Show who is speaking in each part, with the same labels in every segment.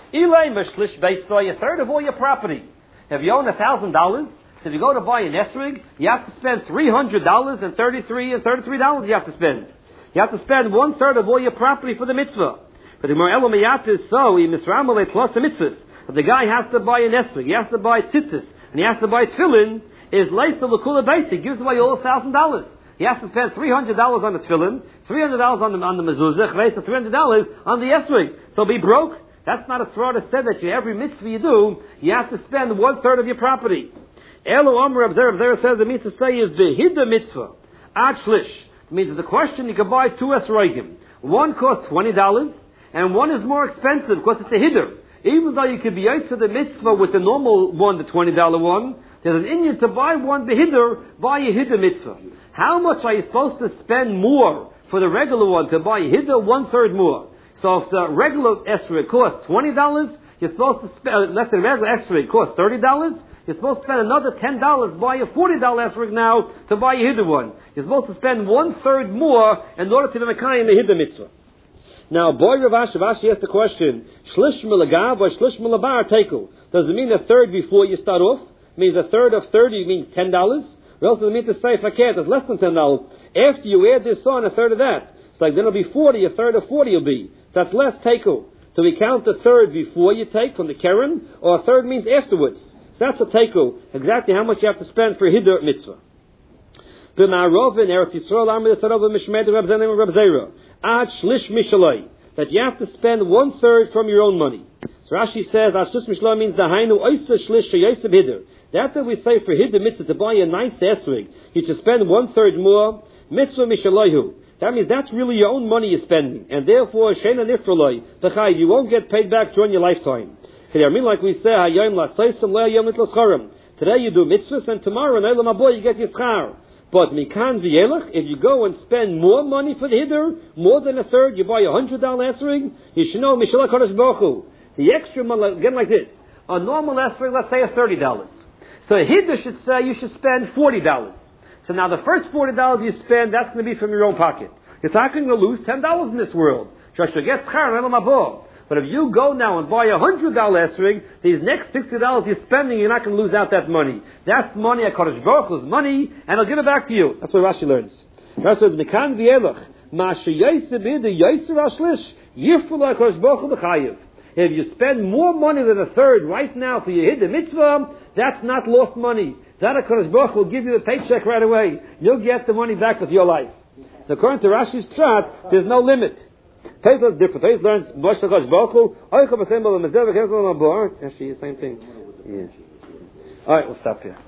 Speaker 1: Ilay mashlish beisoy, a third of all your property. If you own $1,000, so if you go to buy an esrig, you have to spend $300 and $33 you have to spend. You have to spend 1/3 of all your property for the mitzvah. But the Gemara Elomayat is so, he misramale plus the mitzvahs. If the guy has to buy an esrig, he has to buy tzitzis, and he has to buy tefillin, is leisa l'kula beis, he gives away all $1,000. He has to spend $300 on the tefillin, $300 on the mezuzah, $300 on the esrig. So be broke. That's not a svara that said that every mitzvah you do, you have to spend 1/3 of your property. Elo Amr Abzer says the means to say is the hidda mitzvah. Ad shlish. Means the question you can buy 2 esrogim. One costs $20, and one is more expensive because it's a hiddur. Even though you could be out to the mitzvah with the normal one, the $20 one, there's an Indian to buy one behiddur, buy a hiddur mitzvah. How much are you supposed to spend more for the regular one to buy a hiddur? 1/3 more. So if the regular esrog costs $20, you're supposed to spend, let's say the regular esrog costs $30, you're supposed to spend another $10, buy a $40 esrog now to buy a hiddur one. You're supposed to spend 1/3 more in order to be mekayim the hiddur mitzvah. Now, boy Rav Ashi asked the question, Shlish milagav or Shlish milabar teku? Does it mean a third before you start off? Means a third of 30 means $10? Or else does it mean to say, if I can't, it's less than $10. After you add this on, a third of that. It's like then it'll be 40, a third of 40 will be. That's less teku. So we count the third before you take from the keren, or a third means afterwards. So that's a teku. Exactly how much you have to spend for hiddur mitzvah. Ad shlish mishaloi, that you have to spend 1/3 from your own money. So Rashi says, Ad shlish mishaloi means the hainu oisa shlish sheyoseb hiddur. That's what we say for hiddur mitzvah, to buy a nice esrig, you should spend 1/3 more. Mitzvah mishaloihu. That means that's really your own money you're spending, and therefore sheina nifraloi, the you won't get paid back during your lifetime. I mean, like we say, hayom laseisam le'ayom litlascharim. Today you do mitzvahs, and tomorrow in Eilam Haba you get your schar. But mikan v'yelach, if you go and spend more money for the hiddur, more than a third, you buy $100 esrig, you should know Mishalach Kodesh Baruch Hu. The extra money, again like this, a normal esrig, let's say, is $30. So a hiddur should say you should spend $40. So now the first $40 you spend, that's going to be from your own pocket. You're not going to lose $10 in this world. Just to get schar in Eilam Haba. But if you go now and buy $100 esrig, these next $60 you're spending, you're not going to lose out that money. That's money, HaKadosh Baruch Hu's money, and I'll give it back to you. That's what Rashi learns. Rashi says, Mekan v'yelach, ma sheyoseb hiddur yoser ashlish, yiful HaKadosh Baruch Hu b'chayiv. If you spend more money than a third right now for your hiddur mitzvah, that's not lost money. That HaKadosh Baruch Hu will give you the paycheck right away. You'll get the money back with your life. So according to Rashi's pshat, there's no limit. Taste is different. Taste learns Moshe Kodesh Baruch Hu. Actually, the same thing. Yeah. All right, we'll stop here.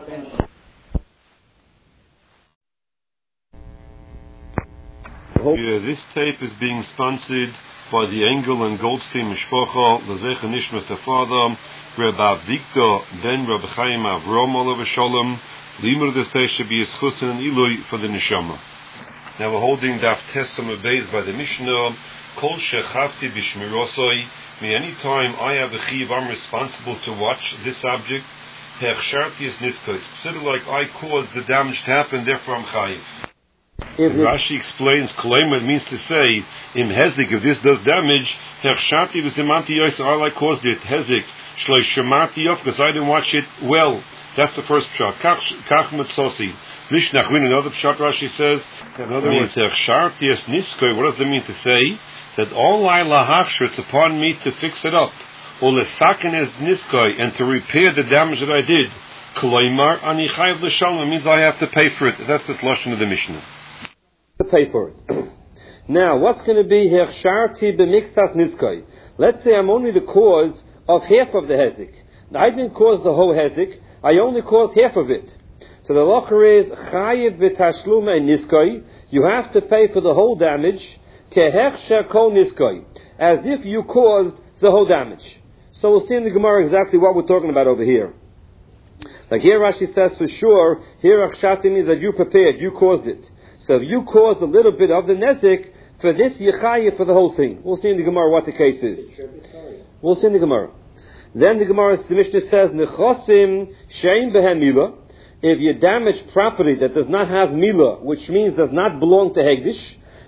Speaker 2: This tape is being sponsored by the Engel and Goldstein Mishpacha, L'zecha Nishmas the father, Rabbi Victor ben Rabbi Chaim Avrom Olav Shalom, Limur des Teis should be a schusen and ilui for the neshama. Now we're holding Daf Tesam Beis by the Mishnah. Kol shechavti b'shmirosoi. Me, any time I have a chiv, I'm responsible to watch this object. Hechsharti is niska. It's considered like I caused the damage to happen, therefore I'm chayiv. Rashi explains, Kalema, it means to say, in Hezik, if this does damage, Hechsharti v'zimanti yoysa, I caused it. Hezik, shloi shemati yof, because I didn't watch it well. That's the first pshat. Kach mitzosi. Lishnachwin, another pshat Rashi says, another means Hechsharti es niskoi. What does that mean to say? That all I lahachshir, it's upon me to fix it up. Or lesaken es niskoi, and to repair the damage that I did. Koloimar ani chayiv l'shalom, means I have to pay for it. That's the lashon of the Mishnah.
Speaker 1: To pay for it. Now, what's going to be Hechsharti b'mixas niskoi? Let's say I'm only the cause of half of the hezik. I didn't cause the whole hezik. I only caused half of it. So the locher is chayiv v'tashluma and niskoi. You have to pay for the whole damage. Kehechsher kol niskoi, as if you caused the whole damage. So we'll see in the Gemara exactly what we're talking about over here. Like here Rashi says for sure, here Hechsharti means that you prepared, you caused it. So if you caused a little bit of the nezik, for this you chayiv for the whole thing. We'll see in the Gemara what the case is. We'll see in the Gemara. Then the Gemara, the Mishnah says, Nechosim shein behem milah. If you damage property that does not have milah, which means does not belong to Hegdish,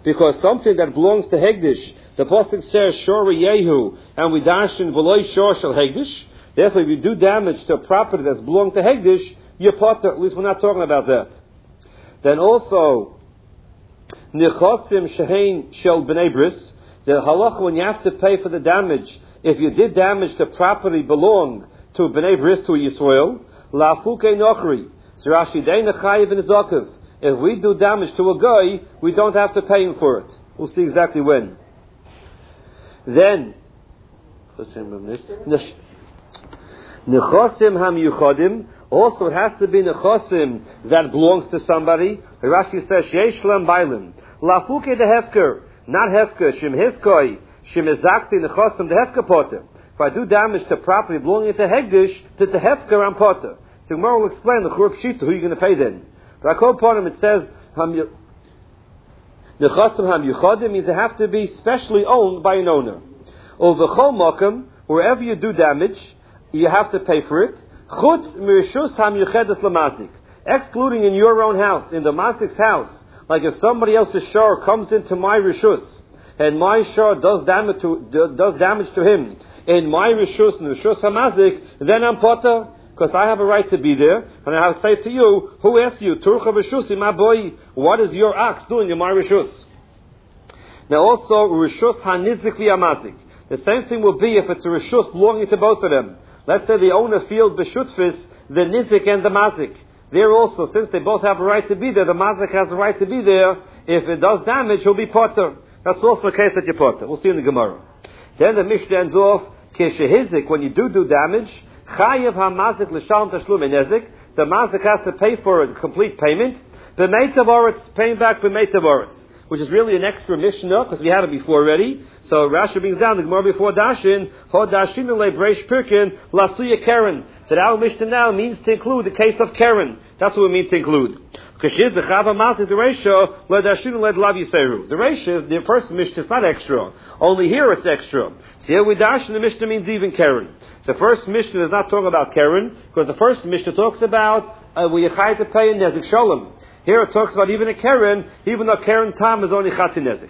Speaker 1: because something that belongs to Hegdish, the Pasuk says, Shor Yehu, and we dash in V'loi Shor Shel Hegdish. Therefore, if you do damage to a property that's belonged to Hegdish, you're potter. At least we're not talking about that. Then also, Nechosim Shehein Shel B'nei Bris, the halacha when you have to pay for the damage, if you did damage to property belong to B'nei Bris, to Yisrael, La'afuke Nochri, so Rashi Dei Nechayiv in Zakev. If we do damage to a guy, we don't have to pay him for it. We'll see exactly when. Then, Nechosim HaMiyuchadim, also it has to be Nechosim that belongs to somebody. Rashi says, Yesh Lam Bailim, La'afuke de Hefker, not Hefker, Shim Hiskoi, Shim Ezakti Nechosim de Hefker Potter. If I do damage to property belonging to Hegdish, to the Hefker, I'm Potter. So Gemara will explain the Churub Shita, who are you going to pay then? But I call upon him, it says, Nechosim HaMiyuchadim means they have to be specially owned by an owner. Or V'chol Mokum, wherever you do damage, you have to pay for it. Chutz Mirishus HaMiyuchedes Lamazik, excluding in your own house, in the Mazik's house. Like if somebody else's shor comes into my Rishus, and my shor does damage to him, in my Rishus, in Rishus HaMazik, then I'm potter. Because I have a right to be there, and I have to say to you, who asked you, Turcha Rishusi, my boy, what is your ox doing in my Rishus? Now also, Rishus HaNizik V'Yamazik. The same thing will be if it's a Rishus belonging to both of them. Let's say they own a field, B'Shutfis, the Nizik and the Mazik. There also, since they both have a right to be there, the Mazik has a right to be there. If it does damage, he'll be potter. That's also the case that you're potter. We'll see in the Gemara. Then the Mishnah ends off, Keshehizik, when you do damage, Chayev HaMazik L'Shalom Tashlum Nezik, the Mazik has to pay for a complete payment. B'Meitav Oretz, paying back B'Meitav Oretz, which is really an extra Mishnah, because we had it before already. So Rashi brings down the Gemara before Dashin, Ho Dashin Le Breish Pirkin, Lasuya Keren. That our Mishnah now means to include the case of Keren. That's what we mean to include. Kashiz the Chava Mazik, the Reisha, Le Dashin Le Dlav Yiseru. The Reisha, the first Mishnah is not extra. Only here it's extra. So here we Dashin, the Mishnah means even Keren. The first Mishnah is not talking about Keren, because the first Mishnah talks about where you have to pay a Nezik Shalom. Here it talks about even a Keren, even though Keren Tam is only Chati Nezik.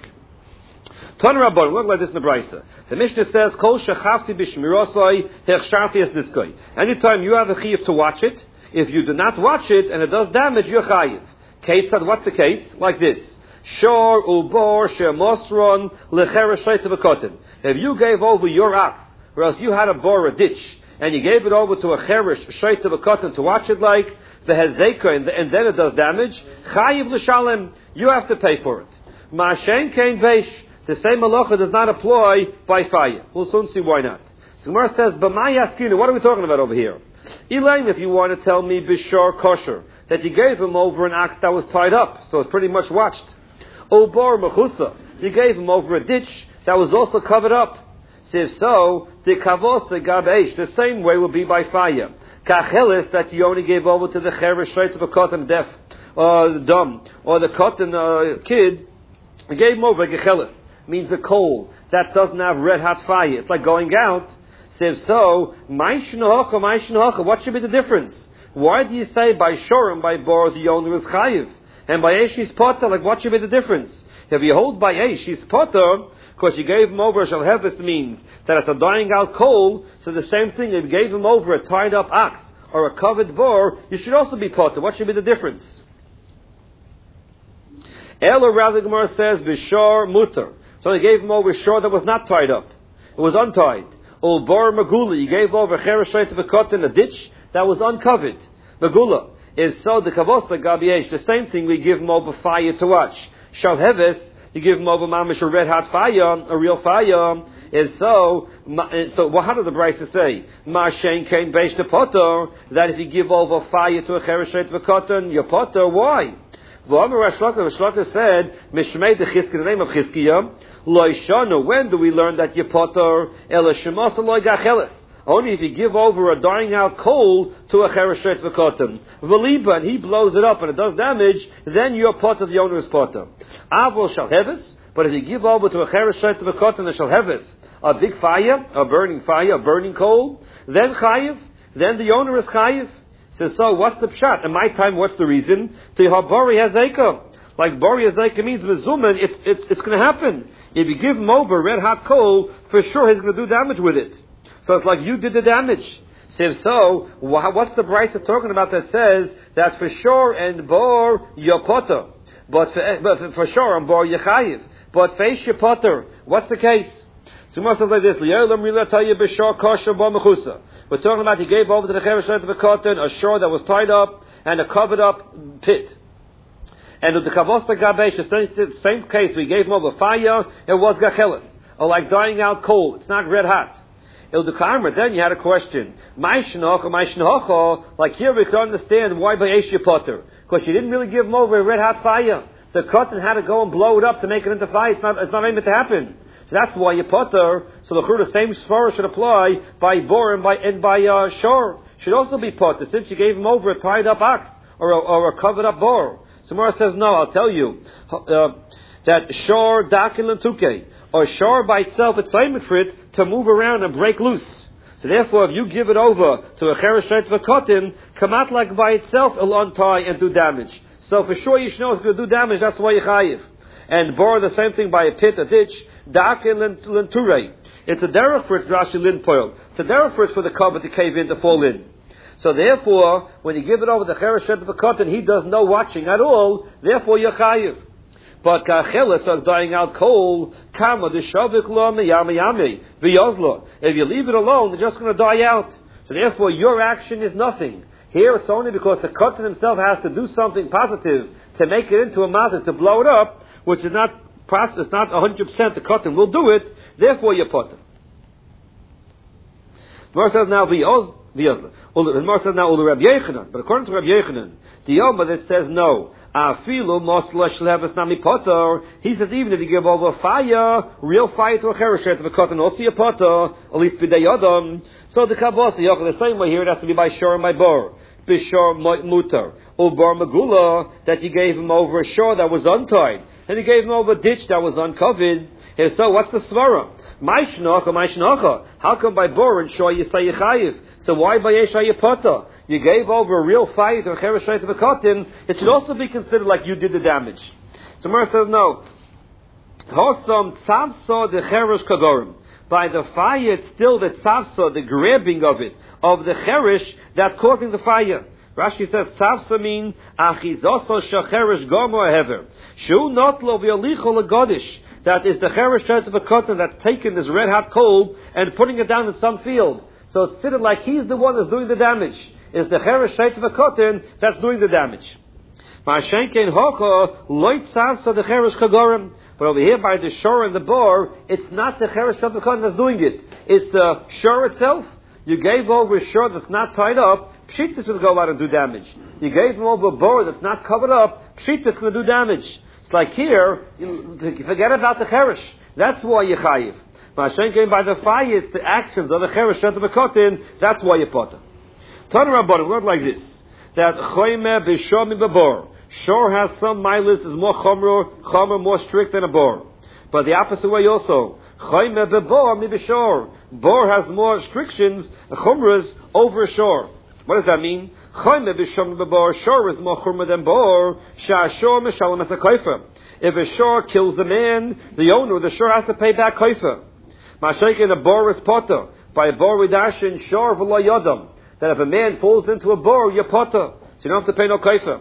Speaker 1: Ton Rabbon, look like this in the Brisa. The Mishnah says, Kol Shechafti B'Shmirosai Hechsharti Es Niskoi. Anytime you have a Chiyuv to watch it, if you do not watch it and it does damage, you're Chayiv. Ketzad, what's the case? Like this. Shor Ubor Shemosron Lecheres Shaita V'Kotin. If you gave over your ox, or else you had to bore a ditch, and you gave it over to a cheresh, shaita b'katan, to watch it like, the hezeka, and then it does damage, chayiv l'shalem, you have to pay for it. Ma'ashen kein veish, the same halacha does not apply by fire. We'll soon see why not. So Gemara says, b'may yaskinu, what are we talking about over here? Elaine, if you want to tell me b'shor kosher, that you gave him over an ox that was tied up, so it's pretty much watched. Obor mechusa, you gave him over a ditch that was also covered up. If so, the kavos gabesh, the same way will be by fire. Kachelis, that you only gave over to the cheresh shaita b'katan, deaf, or dumb, or the cotton kid, you gave him over a gechelis, means a coal that doesn't have red hot fire. It's like going out. Says so, what should be the difference? Why do you say by shorim, by bor, the owner is chayiv, and by eish is potter? Like, what should be the difference? If you hold by eish is potter, because you gave him over shall have this means that it's a dying out coal, so the same thing, if you gave him over a tied up ox or a covered bor, you should also be potter. What should be the difference? Or rather, Gemara says, b'shor mutter. So he gave him over a shore that was not tied up. It was untied. Or bor magula, you gave over cheresh shaita b'katan in a ditch that was uncovered. Magula is so the kavos gabiesh, the same thing, we give him over fire to watch. Shal heves, you give him over mamish a red hot fire, a real fire. Is so well, how does the Brisa say? Ma'ashen kein beish the potter, that if you give over fire to a cheresh shaita b'katan, you're potter. Why? Rashlaka said, Mishmei de Chizkiya, the name of Chizkiya, Loishanu, when do we learn that you're potter? Ela shemasa loy gacheles. Only if you give over a dying out coal to a cheresh shaita b'katan. V'liba, and he blows it up and it does damage, then you're potter, the owner is potter. Avol shall heves, but if you give over to a cheresh shaita b'katan, it shall heves, a big fire, a burning coal, then chayiv, then the owner is chayiv. So what's the pshat? In my time, what's the reason? The habari has eka. like Bor Yazayka means Mezuman, it's going to happen. If you give him over red hot coal, for sure he's going to do damage with it. So it's like you did the damage. So if so, what's the Brisa talking about that says that for sure and Bor Yopotter, but for sure and Bor Yechayiv, but Feish Yopotter, what's the case? So it says like this, we're talking about he gave over to the Cheresh of a cotton a shore that was tied up and a covered up pit. And with the Kavosta Gabesh, the same case, we gave him over fire, it was Gachelis, or like dying out coal, it's not red hot. Then you had a question. Like here we can understand why by Eish Potter. Because you didn't really give him over a red hot fire. The cotton had to go and blow it up to make it into fire. It's not able to happen. So that's why you potter. So the same svara should apply by Bor and by Shor. Should also be potter since you gave him over a tied up ox or a covered up Bor. So Mara says no. I'll tell you that Shor Dakil and Tuke or Shor by itself it's aiming for it to move around and break loose. So therefore, if you give it over to a cheresh v'kotin, kamat like by itself it'll untie and do damage. So for sure you should know it's going to do damage. That's why you chayiv. And Bor the same thing by a pit, a ditch. Dakin lenturei. It's a derech for it, Rashi lin poil. It's a derech for it for the cover to cave in, to fall in. So therefore, when you give it over the cheresh v'kotin, he does no watching at all. Therefore you're chayiv. But kachelis is dying out coal. Kama the shavik lo meyami v'yozlo. If you leave it alone, they're just going to die out. So therefore, your action is nothing. Here it's only because the cotton himself has to do something positive to make it into a matter to blow it up, which is not process, not 100%. The cotton will do it. Therefore, you put it. The Gemara says now v'yozlo. The Gemara says now Rabbi Yechanan. But according to Rabbi Yechanan, the Yoma that says no. He says even if you give over fire, real fire to a chereshet of a cotton, also a potter, at least b'day yodam. So the Kabbalah, the same way here, it has to be by shor and by bor. Bishor mutar. Or bor magula, that you gave him over a shore that was untied. And you gave him over a ditch that was uncovered. And so what's the svara? How come by bor and shor you say yechayiv? So why by yesha yepota? You gave over a real fire to a chereshet of a cotton, it should also be considered like you did the damage. So Mer says no. Hosam tzavsa the cheresh kagorim. By the fire, it's still the tzavsa, the grabbing of it, of the cheresh that's causing the fire. Rashi says tzavsa mean achizoso shacheresh gomo hever. Shu not lo v'yolicho legodish. That is the cheresh of a cotton that's taken this red hot coal and putting it down in some field. So it's considered like he's the one that's doing the damage. It's the cheresh of a cotton that's doing the damage. But over here by the shore and the bor, it's not the cheresh of the cotton that's doing it. It's the shore itself. You gave over a shore that's not tied up, pshit will go out and do damage. You gave him over a bor that's not covered up, pshit is going to do damage. It's like here, forget about the cheresh. That's why you chayiv. Mashen by the fire, it's the actions of the cheresh of the cotton, that's why you potter. Tana Rabbanim, we learn like this, that choyme b'shom b'bor. Shor has some milas, is more chomer, more strict than a bor. But the opposite way also. Choyme b'bor mi b'shor. Bor has more restrictions, chumras, over a shor. What does that mean? Choyme b'shom b'bor. Shor is more chomer than bor. Sha'ashor mishalem as a koifer. If a shor kills a man, the owner of the shor has to pay back koifer. Mashaykin, a bor is potter. By a bor widashin shor v'lo yodam. That if a man falls into a bor, you're potter. So you don't have to pay no koifer.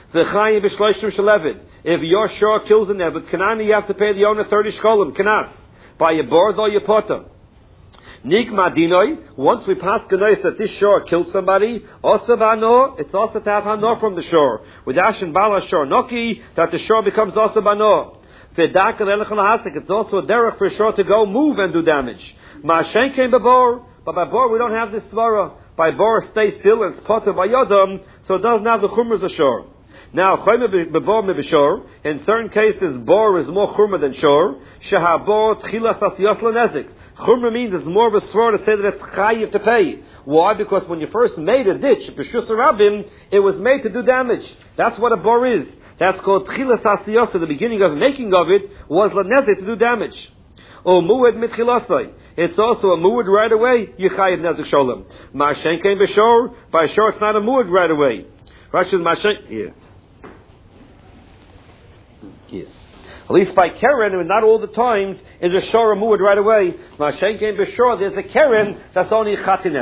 Speaker 1: If your shore kills in there, but Kanani, you have to pay the owner 30 shkolim, Kanas. By your bor, though, your potter. Nikma dinoi, once we pass Kanais that this shore kills somebody, also bano, it's also to have hano from the shore. With Ashin Bala shore Noki, that the shore becomes also bano. It's also a derech for a shore to go move and do damage. Ma'ashen came by bor, but by bor we don't have this svara. By bor stay still and it's potter by yodam, so it doesn't have the chumras ashore. Now, in certain cases, bor is more chumra than shor. Shahabor tchilas asiyos lenezik. Chumra means it's more of a svara to say that it's chayiv to pay. Why? Because when you first made a ditch, b'shus rabim, it was made to do damage. That's what a bor is. That's called tchilas asiyos. The beginning of making of it was lenezik to do damage. Or muad mitchilasai. It's also a muad right away. Yichayiv nezik sholem. Ma'ashen came b'shor. By shor, it's not a muad right away. Rashi Ma'ashen here. Yes. At least by Keren, and not all the times, is a Shora Muad right away. Mashenkein B'Shor, there's a Keren that's only Chatin